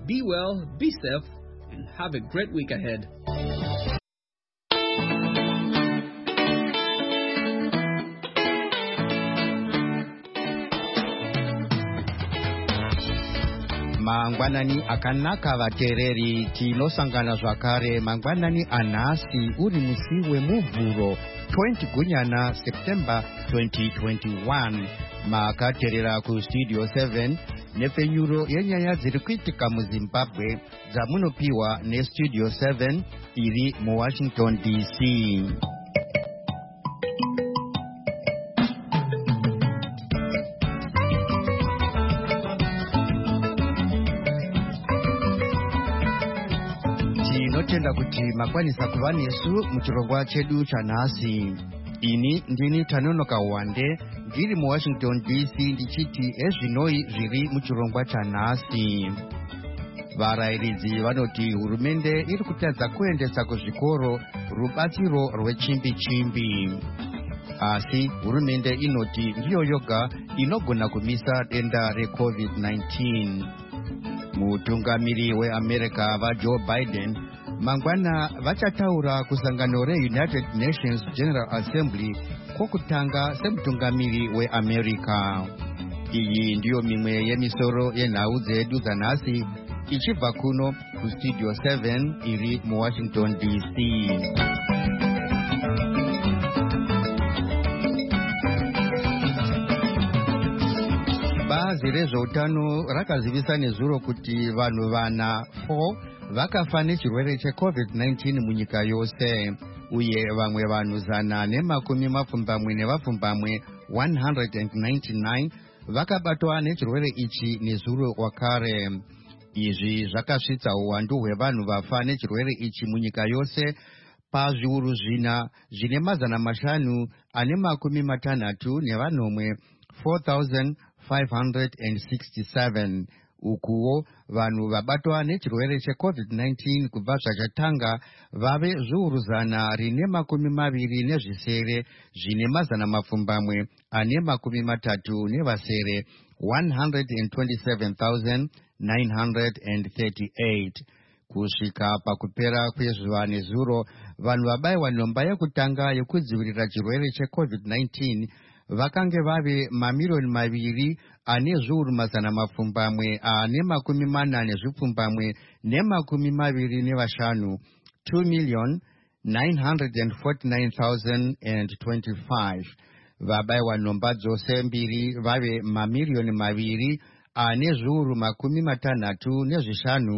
Be well, be safe, and have a great week ahead. Mangwanani akanaka vatereri tinosangana zvakare mangwanani anhasi uri musi wemuvhuro 20 gunyana September 2021 makaterera kustudio 7 nepfenyuro yenyaya dziri kuitika muZimbabwe dzamunopiwa nestudio 7 iri muWashington DC. Tinotenda kuti makwanisa kuva nesu muchirongwa chedu chanhasi. Ini ndini Tanonoka Wande ndiri muWashington DC ndichiti ezvinoi zviri muchirongwa chanhasi. Varayiridzi vanoti hurumende iri kutadza kuendesa kuzvikoro rubatsiro rwechimbi-chimbi. Asi hurumende inoti ndiyo yoga inogona kumisa denda reCovid-19. Mutungamiri weAmerica vaJoe Biden mangwana vachataura kusangano reUnited Nations General Assembly kwokutanga semutungamiri weAmerica. Iyi ndiyo mimwe yemisoro yenhau dzedu dzanhasi ichibva kuno kustudio 7 iri muWashington DC. Bazi rezveutano rakazivisa nezuro kuti vanhu vana 4 vakafa nechirwere cheCovid-19 munyika yose, uye vamwe vanhu 129 199 vakabatwa nechirwere ichi nezuro wakare. Izvi zvakasvitsa uwandu hwevanhu vafa nechirwere ichi munyika yose pazviuru 4,560 4,567. Ukuwo vanhu vabatwa nechirwere cheCovid-19 kubva zvachatanga vave zviuru 127,127 127,938. Kusvika pakupera kwezuva nezuro, vanhu vabayiwa nhomba yekutanga yekudzivirira chirwere cheCovid-19 vakange vave 2,480,495 2,949,025. Vabayiwa nhomba dzose mbiri vave 2,065,375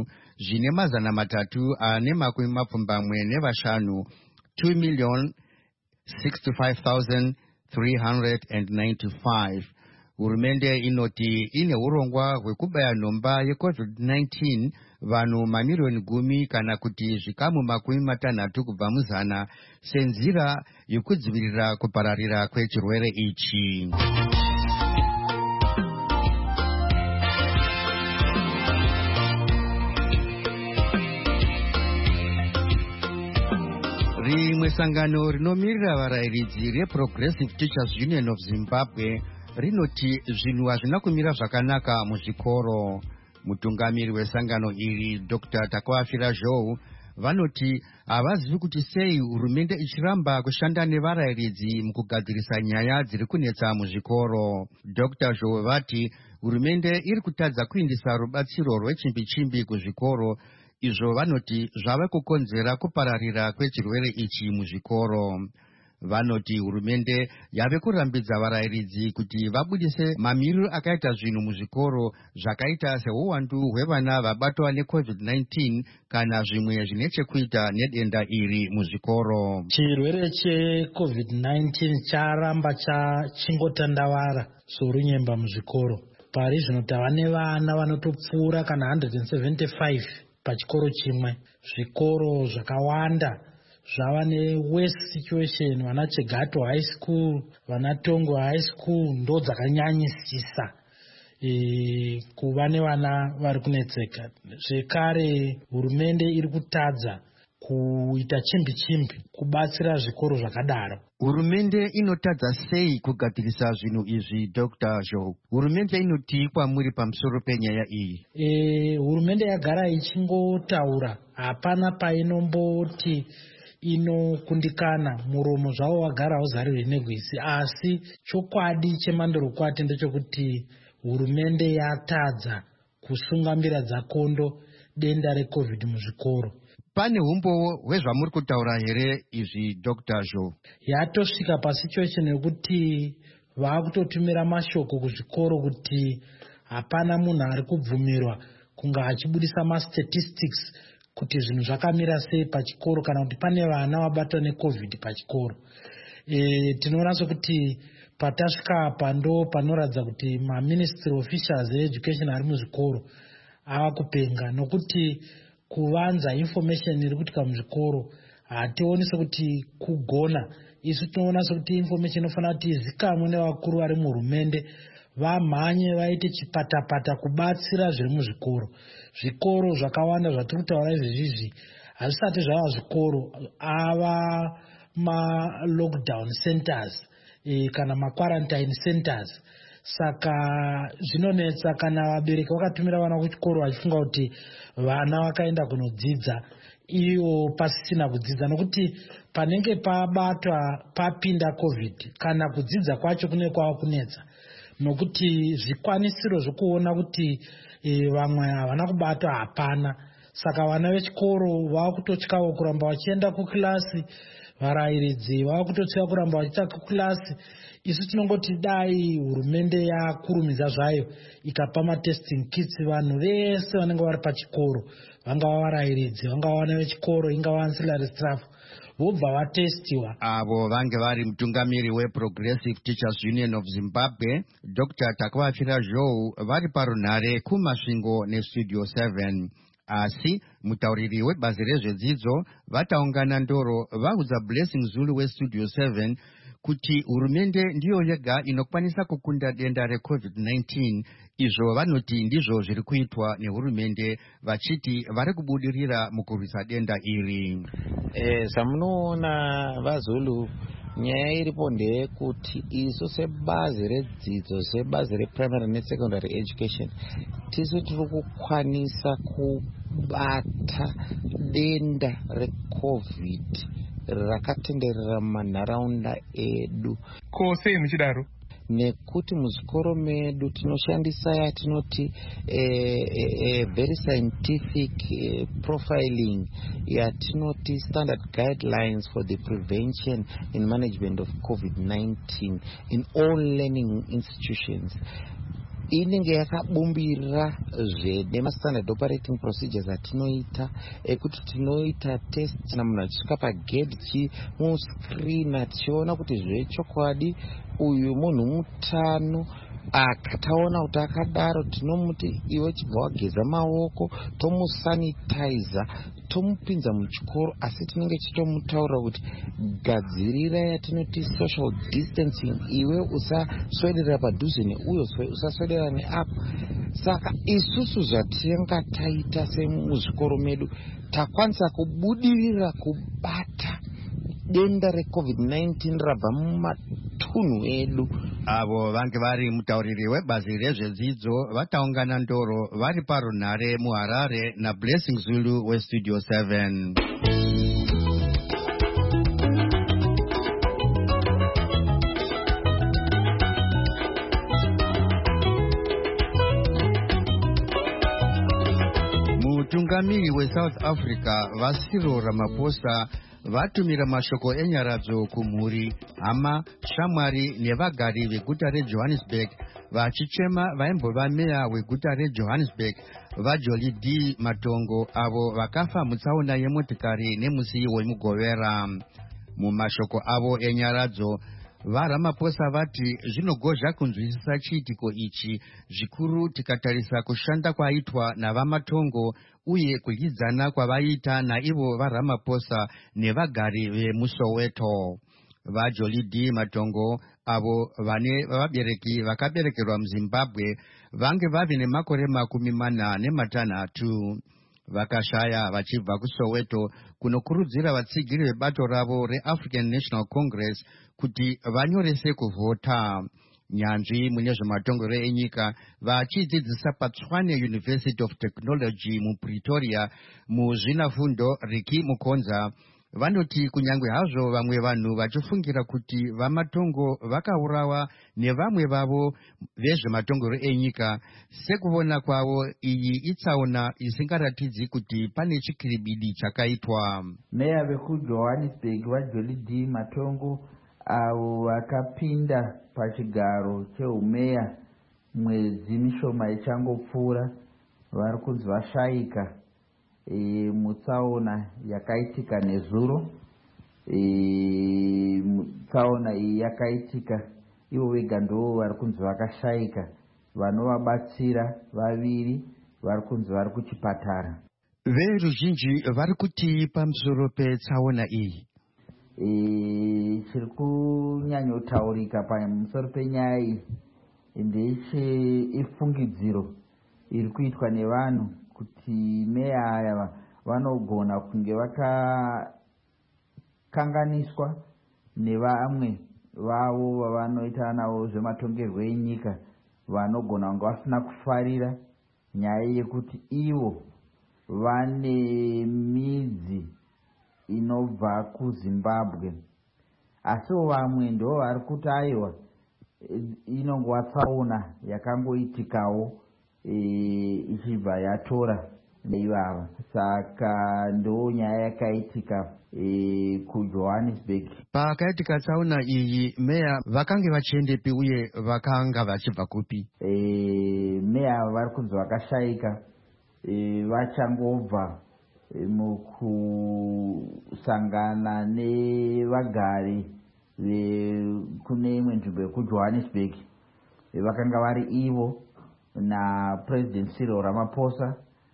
2,065,395. Hurumende inoti ine urongwa hwekubaya nhomba yeCovid-19 vanhu 10,000,000 kana kuti zvikamu 60 kubva muzana senzira yekudzivirira kupararira kwechirwere ichi. Rimwe sangano rinomirira varayiridzi reProgressive Teachers Union of Zimbabwe rinoti zvinhu hazvina kumira zvakanaka muzvikoro. Mutungamiri wesangano iri Dr. Takwafira Joe vanoti havazivi kuti sei hurumende ichiramba kushanda nevarayiridzi mukugadzirisa nyaya dziri kunetsa muzvikoro. Dr. Joe vati hurumende iri kutadza kuindisa rubatsiro rwechimbi-chimbi kuzvikoro, izvo vanoti zvave kukonzera kupararira kwechirwere ichi muzvikoro. Vanoti hurumende yave kurambidza varayiridzi kuti vabudise mamiriro akaita zvinhu muzvikoro zvakaita seuwandu hwevana vabatwa neCovid-19 kana zvimwe zvine chekuita nedenda iri muzvikoro. Chirwere cheCovid-19 charamba chingotandavara sorunyemba muzvikoro. Pari zvino tava nevana vanotopfuura kana 175 pachikoro chimwe. Zvikoro zvakawanda zvava neworst situation. Vana Chegato High School, vana Tongo High School ndo dzakanyanyisisa kuva nevana vari kunetseka. Zvekare hurumende iri kutadza kuita chimbi-chimbi kubatsira zvikoro zvakadaro. Hurumende inotadza sei kugadzirisa zvinhu izvi, Dr. Joe? Hurumende inoti kwamuri pamusoro penyaya iyi? Hurumende yagara ichingotaura, hapana painomboti inokundikana, muromo zvavo wagara uzarire negwisi. Asi chokwadi chemandorokwati ndechekuti hurumende yatadza kusungamira dzakondo denda reCOVID muzvikoro. Pane umbowo hwezvamuri kutaura here izvi, Dr. Joe? Yatosvika pasituation yekuti vakutotumira mashoko kuzvikoro kuti hapana munhu ari kubvumirwa kunga achibudisa mastatistics kuti zvinhu zvakamira sei pachikoro kana kuti pane vana vabatwa neCOVID pachikoro. Tinoona sokuti patasvika apa ndo panoratidza kuti maministry officials education ari muzvikoro ava kupenga, nokuti kuvanza information iri kuitika muzvikoro hationi sekuti kugona. Isu tinoona sekuti information inofanira kuti izikamwe nevakuru vari muhurumende, vamhanye vaite chipatapata kubatsira zviri muzvikoro. Zvikoro zvakawanda zvatiri kutaura izvezvizvi hazvisati zvava zvikoro, ava ma-lockdown centers kana ma-quarantine centers. Saka zvinonetsa kana vabereki vakatumira vana kuchikoro vachifunga kuti vana vakaenda kunodzidza iyo pasisina kudzidza, nokuti panenge pabatwa papinda COVID kana kudzidza kwacho kune kwava kunetsa, nokuti zvikwanisiro zvokuona kuti vamwe havana kubatwa hapana. Saka vana vechikoro vava kutotyawo kuramba vachienda kukilasi, varayiridzi vava kutotya kuramba vachiita kukilasi. Isu tinongoti dai hurumende yakurumidza zvayo ikapa matesting kits vanhu vese vanenge vari pachikoro, vangava varayiridzi, vangava vana vechikoro, ingava ancillary staff, vobva vatestiwa. Avo vange vari mutungamiri weProgressive Teachers Union of Zimbabwe, Dr. Takwafira Joe, vari parunhare kumasvingo nestudio 7. Asi mutauriri webazi rezvedzidzo vataungana ndoro vaudza Blessing Zulu westudio 7 kuti hurumende ndiyo yega inokwanisa kukunda denda reCOVID-19. Izvo vanoti ndizvo zviri kuitwa nehurumende, vachiti vari kubudirira mukurwisa denda iri. Samunoona vaZulu, nyaya iripo ndeyekuti isu sebazi redzidzo, sebazi reprimary nesecondary education, tisu tiri kukwanisa kubata denda reCOVID rakatenderera manharaunda edu. Ko sei muchidaro? Nekuti muzvikoro medu tinoshandisa yatinoti very scientific profiling yatinoti standard guidelines for the prevention and management of COVID-19 in all learning institutions. Inenge yakabumbira nemastandard operating procedures atinoita ekuti tinoita test kana munhu achisvika pagate chimuscreena tichiona kuti zvechokwadi uyu munhu mutano. Akataona kuti akadaro tinomuti iwe chibva wageza maoko, tomusanitiza, tomupinza muchikoro, asi tinenge chitomutaura kuti gadzirira yatinoti social distancing, iwe usaswedera padhuze neuyo, usaswedera neapo. Saka isusu zvatinga taita semuzvikoro medu takwanisa kubudirira kubata denda reCOVID-19 rabva mumatunhu edu. Avo vange vari mutauriri webazi rezvedzidzo vataungana ndoro vari parunhare muHarare naBlessing Zulu westudio 7. Mutungamiri weSouth Africa vaCyril Ramaphosa vatumira mashoko enyaradzo kumhuri, hama, shamwari nevagari veguta reJohannesburg vachichema vaimbova meya weguta reJohannesburg vaJolie D. Matongo avo vakafa mutsaona yemotikari nemusi wemugovera. Mumashoko avo enyaradzo, vaRamaphosa vati zvinogozha kunzwisisa chiitiko ichi zvikuru tikatarisa kushanda kwaitwa navaMatongo uye kudyidzana kwavaita naivo vaRamaphosa nevagari vemuSoweto. VaJolie D. Matongo avo vane vabereki vakaberekerwa muZimbabwe vange vave nemakore 46. vakashaya vachibva kuSoweto kunokurudzira vatsigiri vebato ravo reAfrican National Congress kuti vanyorese kuvhota. Nyanzvi mune zvematongero enyika vachidzidzisa paTshwane University of Technology muPretoria muzvinafundo Ricky Mukonza vanoti kunyange hazvo vamwe vanhu vachifungira kuti vamatongo vakaurawa nevamwe vavo vezvematongero enyika, sekuona kwavo iyi itsaona isingaratidzi kuti pane chikiribidi chakaitwa. Meya vekuJohannesburg vaJolly D Matongo avo vakapinda pachigaro chehumeya mwedzi mishoma ichangopfuura vari kunzi vashayika mutsaona yakaitika nezuro. Tsaona iyi yakaitika ivo vega ndo vari kunzi vakashayika. Vanovabatsira vaviri vari kunzi vari kuchipatara. Veruzhinji vari kuti pamusoro petsaona iyi chiri kunyanyotaurika pamusoro penyaya iyi ndeifungidziro iri kuitwa nevanhu kuti meya aya vanogona kunge vakakanganiswa nevamwe vavo vavanoita navo zvematongerwo enyika, vanogona kunge vasina kufarira nyaya yekuti ivo vane midzi inobva kuZimbabwe, asiwo vamwe ndo vari kuti aiwa inongova tsaona yakangoitikawo ichibva yatora neivava. Saka ndo nyaya yakaitika kuJohannesburg. Pakaitika tsaona iyi meya vakange vachiendepi uye vakanga vachibva kupi? Meya vari kunzi vakashayika vachangobva mukusangana nevagari kune imwe nzvimbo yekuJohannesburg. Vakanga vari ivo naPresident Cyril Ramaphosa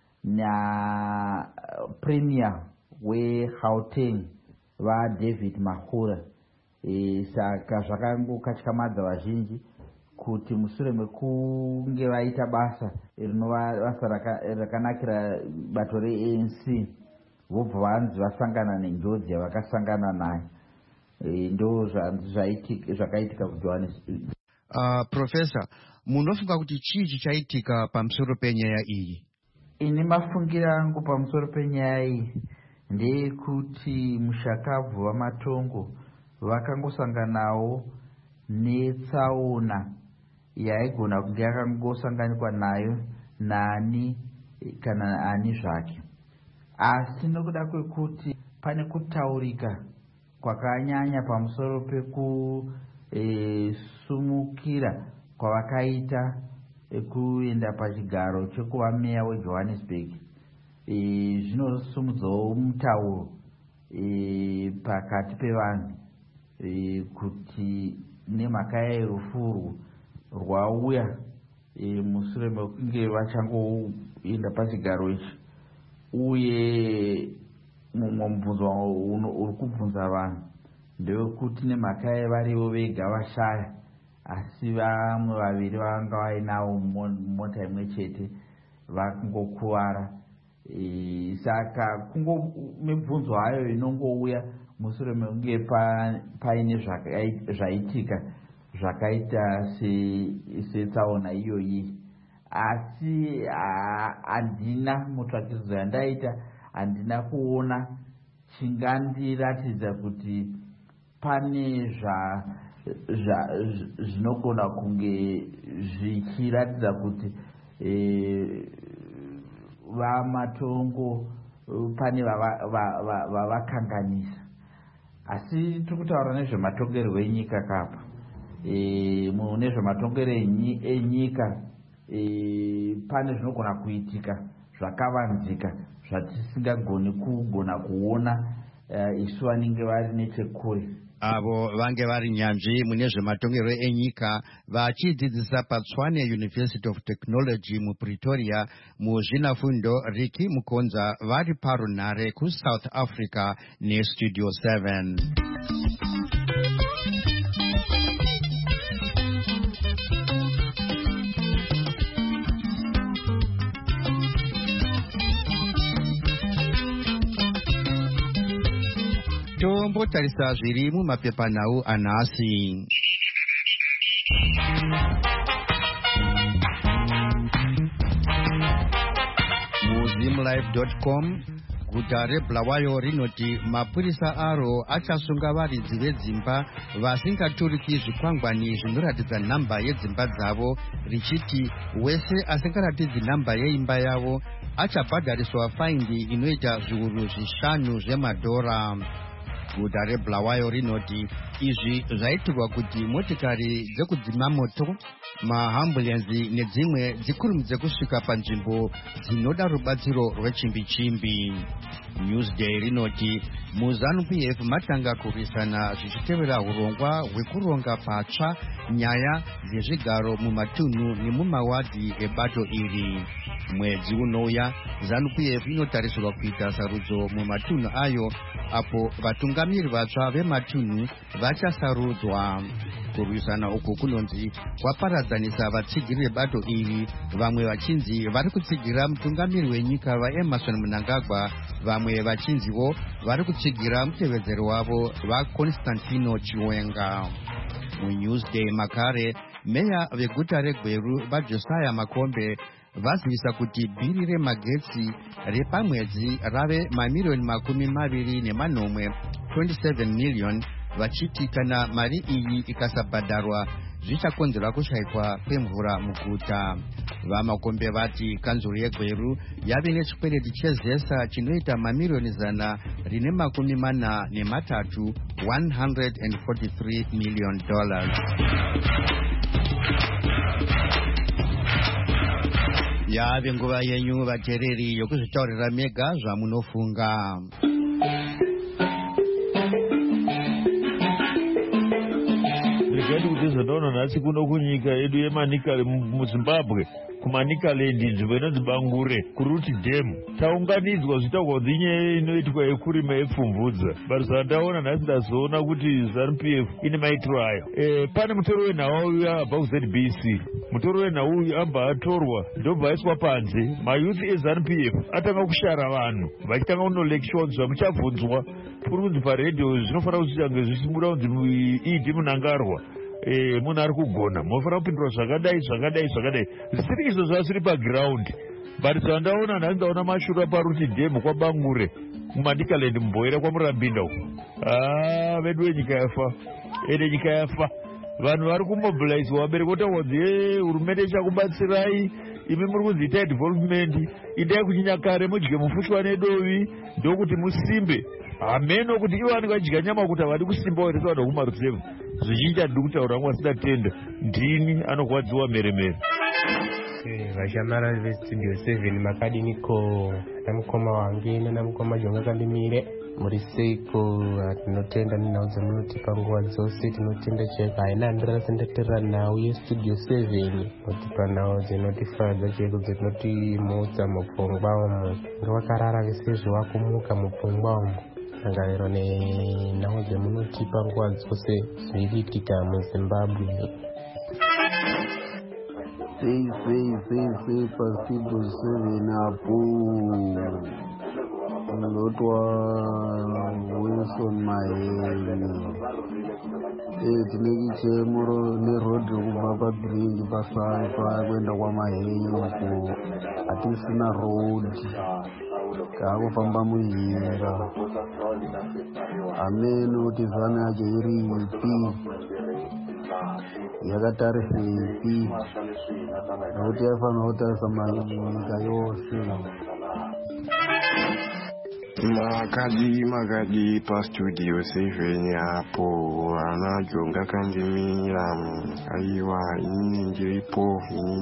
naPremier weGauteng vaDavid Makhura. Saka zvakangokatyamadza vazhinji kuti mushure mekunge vaita basa rinova basa rakanakira bato reANC vobva vanzi vasangana nenjodzi yavakasangana nayo. Ndo zvakaitika kuJohannesburg. Professor, munofunga kuti chii chichaitika pamusoro penyaya iyi? Ini mafungira angu pamusoro penyaya iyi ndeyekuti mushakabvu vamatongo vakangosanganawo netsaona yaigona kunge yakangosanganikwa nayo nani kana ani zvake, asi nokuda kwekuti pane kutaurika kwakanyanya pamusoro pekusumukira kwavakaita kuenda pachigaro chekuva meya weJohannesburg, zvinosumudzawo mutauro pakati pevanhu kuti nemhaka yerufurwu rwauya mushure mekunge vachangoenda pachigaro ichi. Uye mumwe mubvunzo uri kubvunza vanhu ndewekuti nemhaka yevarivo vega vashaya, asi vamwe vaviri vanga vainawo mota imwe chete vakangokuvara. Saka mibvunzo hayo inongouya mushure mekunge paine zvaitika zvakaita setsaona iyoyi. Asi handina mutsvakirudzo yandaita, handina kuona chingandiratidza kuti pane zvinogona kunge zvichiratidza kuti vamatongo pane vavakanganisa. Asi tiri kutaura nezvematongerwo enyika kapa. Mune zvematongero enyika pane zvinogona kuitika zvakavanzika zvatisingagoni kuona isu vanenge vari nechekure. Avo vange vari nyanzvi mune zvematongero enyika vachidzidzisa paTshwane University of Technology muPretoria muzvinafundo Ricky Mukonza vari parunhare kuSouth Africa neStudio 7. tombotarisa zviri mumapepanhau anhasi. muzimlife.com guta reBulawayo rinoti mapurisa aro achasunga varidzi vedzimba vasingaturiki zvikwangwani zvinoratidza nhamba yedzimba dzavo, richiti wese asingaratidzi nhamba yeimba yavo achabhadhariswa faindi inoita zviuru 5 zvemadhora. Guta reBulawayo rinoti izvi zvaitirwa kuti motikari dzekudzima moto, maambulenzi nedzimwe dzikurumidze kusvika panzvimbo dzinoda rubatsiro rwechimbi-chimbi. Newsday rinoti muZANU-PF matanga kurwisana zvichitevera urongwa hwekuronga patsva nyaya dzezvigaro mumatunhu nemumawadhi ebato iri. Mwedzi unouya ZANU-PF inotarisirwa kuita sarudzo mumatunhu ayo apo vatungamiri vatsva vematunhu vachasarudzwa. Kurwisana uku kunonzi kwaparadzanisa vatsigiri vebato iri, vamwe vachinzi vari kutsigira mutungamiri wenyika vaEmmerson Mnangagwa, vamwe vachinziwo vari kutsigira mutevedzeri wavo vaConstantino Chiwenga. MuNewsday makare meya veguta reGweru vaJosiah Makombe vazivisa kuti bhiri remagetsi repamwedzi rave mamiliyoni 24 27 million, vachiti kana mari iyi ikasabhadharwa zvichakonzera kushayikwa kwemvura muguta. Vamakombe vati kanzuru yeGweru yave nechikwereti chezesa chinoita mamiliyoni 143 $143 million. Yave nguva yenyu vateereri yokuzvitaurira mega zvamunofunga. Ndikati kuti zvandaona nhasi kuno kunyika yedu yemanikale muZimbabwe, kumanikalendi nzvimbo inonzi Bangure kuRuti Dam, taunganidzwa zvitaurwa kuti inyaya inoitwa yekurima yepfumvudza. But zvandaona nhasi ndazoona kuti ZANU-PF ine maitiro ayo. Pane mutoro wenhau uyu abva kuZBC. Mutoro wenhau uyu amba atorwa ndobva aiswa panze. Mayuthi eZANU-PF atanga kushara vanhu vachitanga kunolections vamuchabvunzwa kuri kunzi paredhiyo zvinofanira kuti zvitange zvichibuda kunzi Idi Mnangagwa munhu ari kugona, munofanira kupindura zvakadai zvisiri izvo zvasiri paground. But zvandaona nhasi ndaona mashura paRuti Dam kwaBangure mumanikalendi mumboera kwamurambinda uko. Vedu venyika yafa, ende nyika yafa. Vanhu vari kumobilizwa, vabereki votaura kuti hurumende ichakubatsirai, imi muri kuziita development, idai kuchinyakare mudye mufushwa nedovi ndokuti musimbe. Hameno kuti ivo vanenge vachidya nyama kuti havadi kusimba here sevanhu kumaruseva. Zvizhinji handidi kutaura wangu asina tenda, ndini anorwadziwa meremere. Vashamara vestudio 7 makadiniko namukoma wange nanamukoma jonga kandimire muri seiko. Tinotenda nenhau dzamunotipa nguva dzose, tinotenda chaiko haina handirasendeterera nhau yestudio 7 notipa nhau dzinotifadza chaiko dzinotimutsa mupfungwa umu. Ndowakarara vesezvo wakumuka mupfungwa umu sanganiro nenhau dzamunotipa nguva dzose zviriitika muZimbabwe. Sei pastudio 7 apo ndotwa Wilson Maheni. Tinenge chemuro nerodhi kubva pabridge pasai pakuenda kwaMaheni uko hatisina rodhi, taakufamba muhira. Hameno kuti zana yacho iri ipi, yakatariseipi, nokuti yaifanira kutarisa nyika yose. Makadi pastudio 7 apo anajonga kandimira. Aiwa, ini ndiripo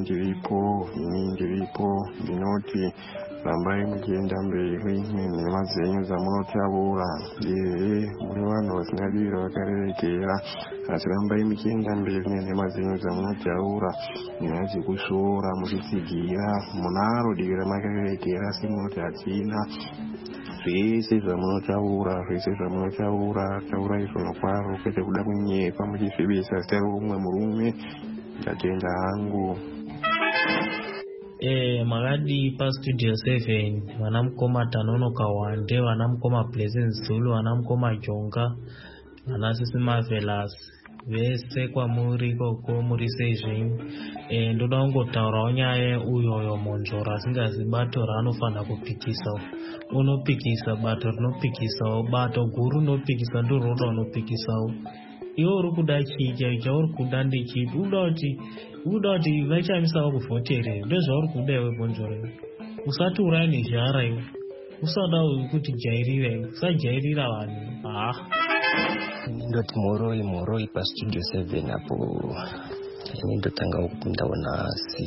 ndinoti rambai muchienda mberi nenhema dzenyu dzamunotaura. Muri vanhu vasingadivira vakarerekera, asi rambai muchienda mberi nenhema dzenyu dzamunotaura. Nyaya dzekusvora muchitsigira, munaro divi ramakarerekera asi munoti hatina. Zvese zvamunotaura taurai zvonokwaro, kwete kuda kunyepa muchizvibisa zita roumwe murume. Ndatenda hangu. makadi pastudio 7 vanamukoma Tanonoka Wande, vanamukoma Pleasant Zulu, vanamukoma Jonga, vanasisi Marvelous vese kwamuri koko muri sezvenyu. Ndoda kungotaurawo nyaya uyoyo Monzvoro asingazi bato raanofanira kupikisa. Unopikisa bato rinopikisawo, bato guru rinopikisa ndo roda unopikisawo. Iwo uri kuda chii chauri kuda ndechipi? Uda kuti vachamisawo kuvhotere, ndozvauri kuda iwe Monzvoro. Usati uraya nezhara iwe, usada kuti jairira iwe, usajairira vanhu. Ndoti moroi pastudio 7 apo ndotanga kundaona si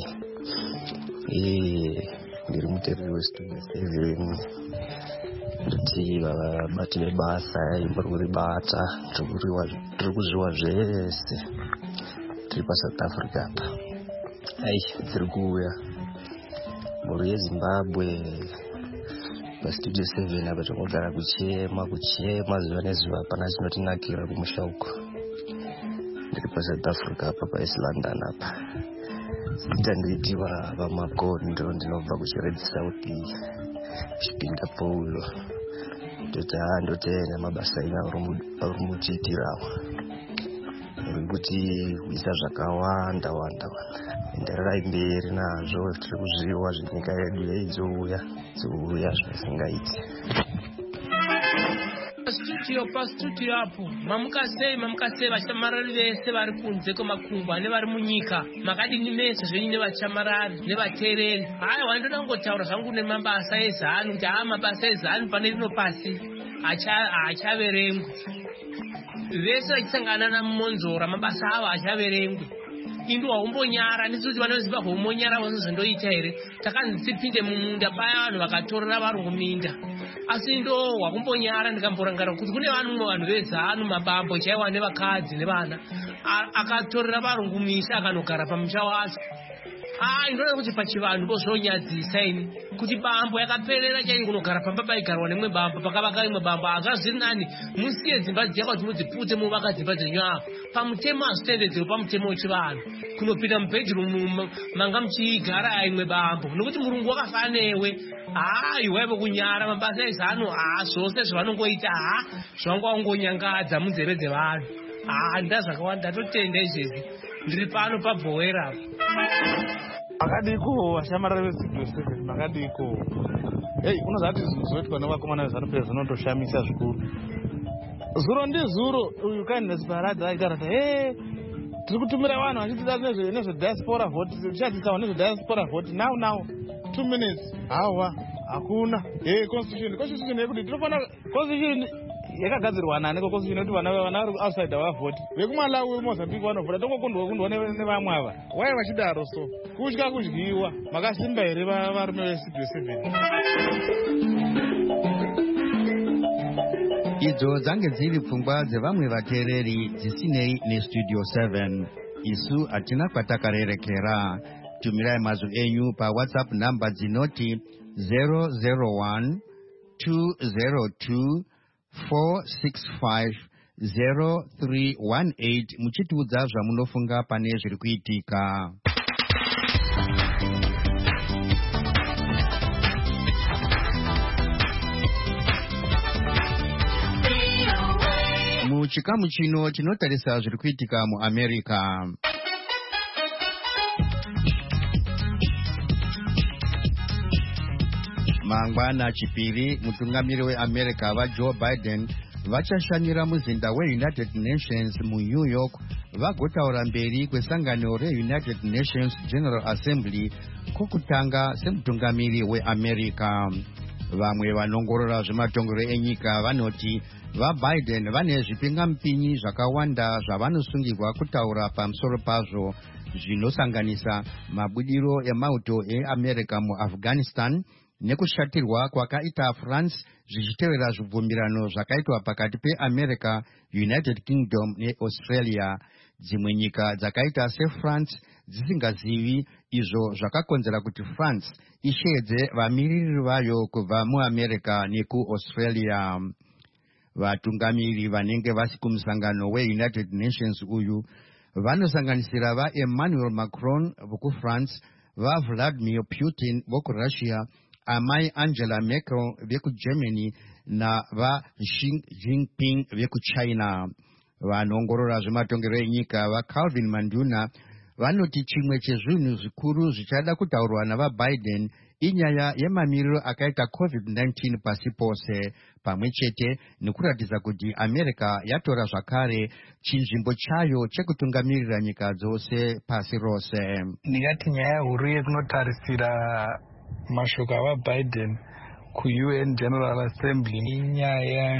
ndiri muteereri westudio 7 ndoti vabati vebasa muri kuribata, tiri kuzviwa zvese tiri paSouth Africa apa. Dziri kuuya mhuri yeZimbabwe pastudio 7 apa tinogara kuchema zuva nezuva, hapana chinotinakira kumusha uko. Ndiri paSouth Africa apa paEast London apa. Zita nditi vamakondo ndinobva kuChiredzi South Chipinda Paulo. Ndotenda mabasa ino auri muchiitirawo. Uri kuti kuisa zvakawanda endererai mberi nazvo, tiri kuzviwa zvenyika yedu idzouya zvisingaiti. Pastudio apo mamukasei vachamarari vese vari kunze kwemakungwa nevari munyika, makadini mese zvenyu nevachamarari nevateereri. Haiwa, wandoda kungotaura zvangu nemabasa eZanu kuti mabasa eZanu pane rino pasi hachaverengwi. Vese vachisangana naMonzvoro mabasa avo hachaverengwi. Indu waumbonyara ndisi kuti vana veZimbabwe umonyara vanozondoita here. Takanzi tipinde mumunda paya vanhu vakatorera varungu minda, asi ndo wakumbonyara ndikamborangara kuti kune vanhu veZanu mabambo chaiwa nevakadzi nevana akatorera varungu misha akanogara pamusha wacho. Ndoda kuti pachivanhu bozvonyadzisa ini kuti bambo yakaperera chai kunogara pamba paigarwa nemwe bambo pakavaka imwe bambo. Zvazviri nani musiye dzimba dziya kuti mudzipute muvaka dzimba dzenyu apo pamutemo hazvitendedzero pamutemo wechivanhu kunopinda mubhedroom manga muchigara imwe bambo nokuti murungu wakafa newe. Iwaivo kunyara mabasa eZanu zvose zvavanongoita zvanga wangonyangadza munzeve dzevanhu. Ndazvakawanda ndatotenda izvezvi. Ndiri pano pabhowera apo. Makadiko vashamarari vestudio 7 makadiko. Unoziva kuti zvinhu zvinoitwa nevakomana veZanu pera zvinondoshamisa zvikuru. Zuro ndizuro uyu Kindness Paradha aitarata tiri kutumira vanhu vachitida nezvediaspora vote, tichadzisawo nezvediaspora vote now 2 minutes. Hawa hakuna constitution yekuti tinofanira constitution yakagadzirwa nani constitution yekuti vana vari outside vavote. Vekumalawi Mozambique vanovhota tongokundwa nevamwe ava. Wai vachidaro so kutya kudyiwa. Makasimba here varume vestudio 7? Idzo dzange dziri pfungwa dzevamwe vateereri dzisinei nestudio 7. Isu hatina kwatakarerekera. Tumirai mazwi enyu paWhatsApp namba dzinoti 001 202 465 0318 muchitiudza zvamunofunga pane zviri kuitika. Muchikamu chino tinotarisa zviri kuitika muAmerica. Mangwana chipiri mutungamiri weAmerica vaJoe Biden vachashanyira muzinda weUnited Nations muNew York vagotaura mberi kwesangano reUnited Nations General Assembly kokutanga semutungamiri weAmerica. Vamwe vanongorora zvematongero enyika vanoti vaBiden vane zvipingamupinyi zvakawanda zvavanosungirwa kutaura pamusoro pazvo, zvinosanganisa mabudiro emauto eAmerica muAfghanistan nekushatirwa kwakaita France zvichitevera zvibvumirano zvakaitwa pakati peAmerica, United Kingdom neAustralia. Dzimwe nyika dzakaita seFrance dzisingazivi izvo zvakakonzera kuti France isheedze vamiriri vayo kubva muAmerica nekuAustralia. Vatungamiri vanenge vasi kumusangano weUnited Nations uyu vanosanganisira vaEmmanuel Macron vekufrance, vaVladimir Putin vokurussia, amai Angela Merkel vekuGermany navaXi Jinping vekuChina. Vanoongorora zvematongero enyika vaCalvin Manduna vanoti chimwe chezvinhu zvikuru zvichada kutaurwa navaBiden inyaya yemamiriro akaita COVID-19 pasi pose, pamwe chete nekuratidza kuti America yatora zvakare chinzvimbo chayo chekutungamirira nyika dzose pasi rose. Ndingati nyaya huru yekunotarisira mashoko avaBiden kuUN General Assembly inyaya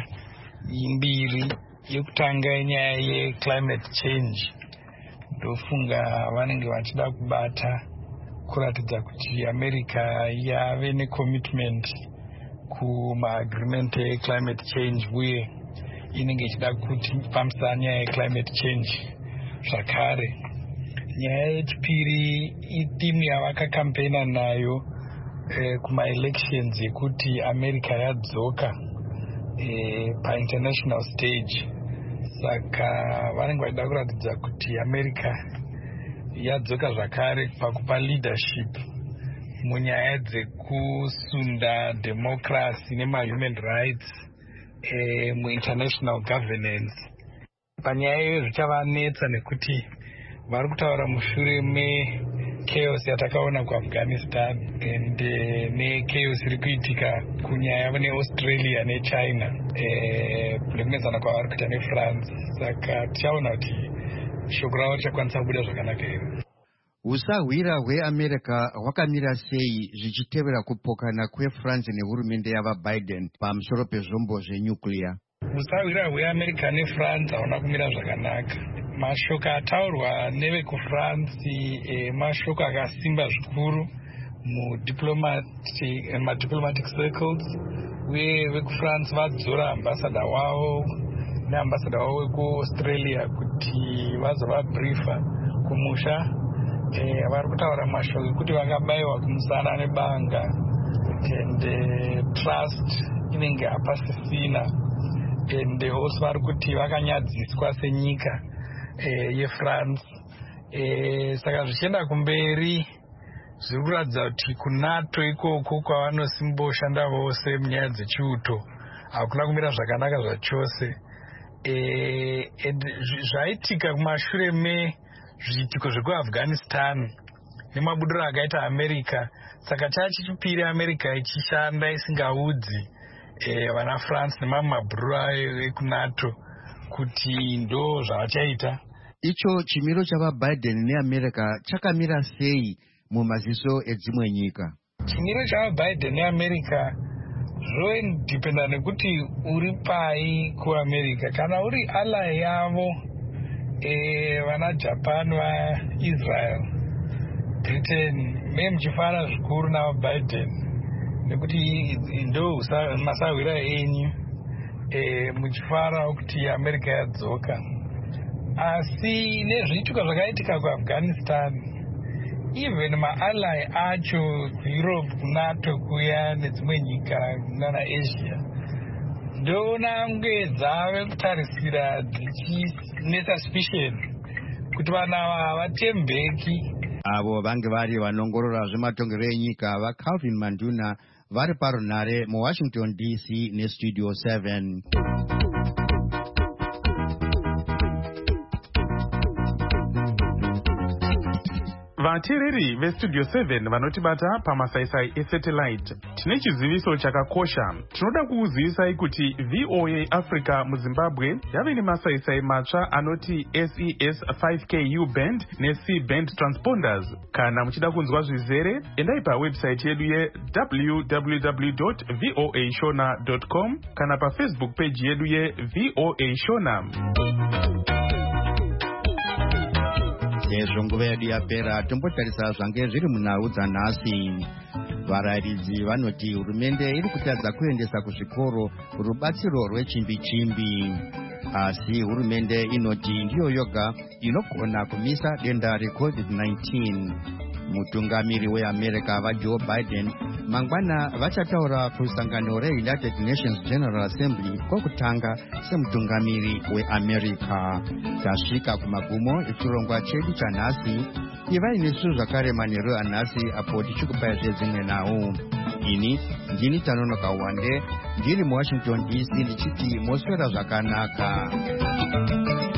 mbiri. Yekutanga inyaya yeclimate change. Ndofunga vanenge vachida kubata kuratidza kuti America yave necommitment kumaagreement eclimate change uye inenge ichida kuti pamusana nyaya yeclimate change. Zvakare nyaya yechipiri itimu yavakakampeina nayo kuma-elections yekuti America yadzoka pa-international stage. Saka vanenge vachida kuratidza kuti America yadzoka zvakare pakupa leadership munyaya dzekusunda democracy nema-human rights mu-international governance. Panyaya iyoyo zvichavanetsa nekuti vari kutaura mushure mechaos yatakaona kuAfghanistan nechaos iri kuitika kunyaya neAustralia neChina nekumedzana kwavari kuita neFrance. Saka tichaona kuti shoko ravo richakwanisa kubuda zvakanaka here. Usahwira hweAmerica hwakamira sei zvichitevera kupokana kweFrance nehurumende yavaBiden pamusoro pezvombo zvenyuclear? Usahwira hweAmerica neFrance hauna kumira zvakanaka. Mashoko ataurwa nevekuFrance mashoko akasimba zvikuru mudiplomatic circles, uye vekuFrance vadzora ambassador wavo neambassador wavo wekuAustralia kuti vazovabhriefa kumusha. Vari kutaura mashoko ekuti vakabayiwa kumusana nebanga and trust inenge hapasisina, and also vari kuti vakanyadziswa senyika yeFrance. Saka zvichienda kumberi zviri kuratidza kuti kuNATO ikoko kwavanosimboshanda vose munyaya dzechiuto hakuna kumira zvakanaka zvachose. Zvaitika kumashure mezviitiko zvekuAfghanistan nemabudiro akaita America. Saka chava chechipiri America ichishanda isingaudzi vana France nemamwe mabhuriro ayo ekuNATO kuti ndo zvavachaita. Icho chimiro chavaBiden neAmerica chakamira sei mumaziso edzimwe nyika? Chimiro chavaBiden neAmerica zvoindipenda nekuti uri pai kuAmerica. Kana uri ally yavo vana Japan vaIsrael, Britain muchifara zvikuru navaBiden nekuti ndo masahwira enyu muchifara kuti America yadzoka. Asi nezviitiko zvakaitika kuAfghanistan, even maally acho kuEurope, kuNATO kuya nedzimwe nyika nana Asia, ndoona kunge dzave kutarisira dzichine-suspicion kuti vana havatembeki. Avo vange vari vanongorora zvematongero enyika vaCalvin Manduna vari parunhare muWashington DC neStudio 7. Vateereri veStudio 7 vanotibata pamasaisai esatellite, tine chiziviso chakakosha. Tinoda kukuzivisai kuti VOA Africa muZimbabwe yave nemasaisai matsva anoti SES 5K U-band neC-band transponders. Kana muchida kunzwa zvizere, endai pawebsite yedu ye.www.voashona.com kana paFacebook page yedu yeVOA Shona. Sezvo nguva yedu yapera, tombotarisa zvange zviri munhau dzanhasi. Varayiridzi vanoti hurumende iri kutadza kuendesa kuzvikoro rubatsiro rwechimbi-chimbi. Asi hurumende inoti ndiyo yoga inogona kumisa denda reCovid-19. Mutungamiri weAmerica vaJoe Biden mangwana vachataura kusangano reUnited Nations General Assembly kwokutanga semutungamiri weAmerica. Tasvika kumagumo echirongwa chedu chanhasi. ivai nesu zvakare manheru anhasi apo tichikupai zvedzimwe nhau. Ini ndini Tanonoka Wande ndiri muWashington DC ndichiti moswera zvakanaka.